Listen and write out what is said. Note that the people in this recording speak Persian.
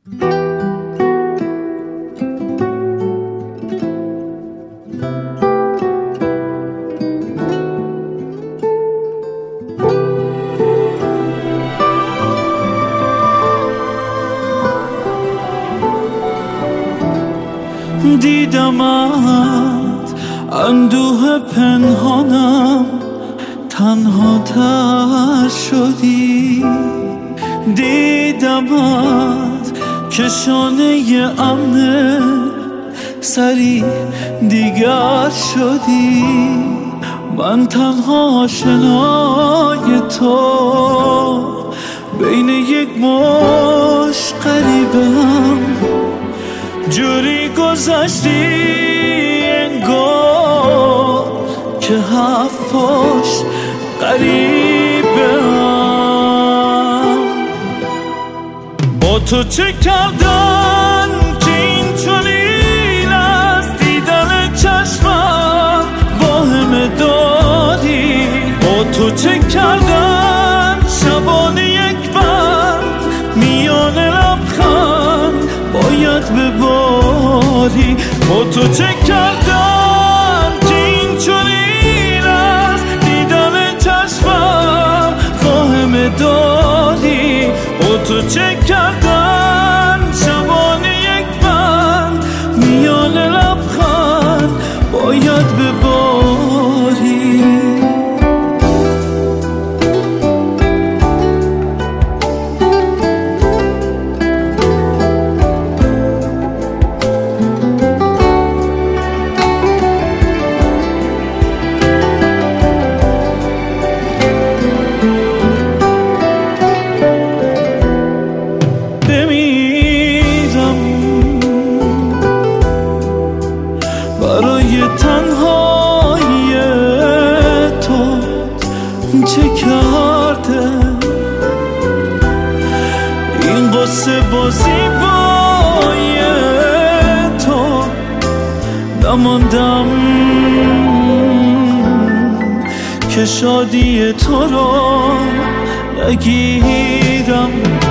دیدمت اندوه پنهانم تنها تر شدی، دیدمت که شانه امن سری دیگر شدی. من تنها آشنای تو بین یک مش غریبم، جوری گذشتی انگار که هفت پشت غریبم. با تو چه کردن که این چنین از دیدن چشمم واهمه داری؟ با تو چه کردن شبانه یک بند میان لبخند باید بباری؟ با تو چه کردن که این چنین از دیدن چشمم واهمه داری؟ با تو چه کردن شبانه یک بند میان لبخند باید بباری؟ برای تنهایی تو چه کرده این قصه با زیبایی تو؟ نماندم که شادی تو رو نگیرم.